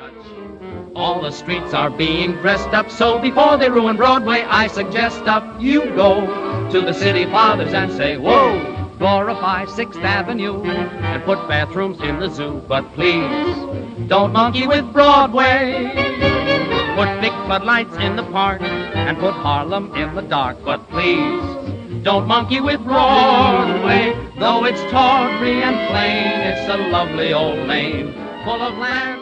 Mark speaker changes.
Speaker 1: All the streets are being dressed up, so before they ruin Broadway, I suggest you go to the city fathers and say, whoa, glorify 6th Avenue and put bathrooms in the zoo. But please, don't monkey with Broadway. Put big floodlights in the park and put Harlem in the dark. But please, don't monkey with Broadway. Though it's tawdry and plain, it's a lovely old lane full of land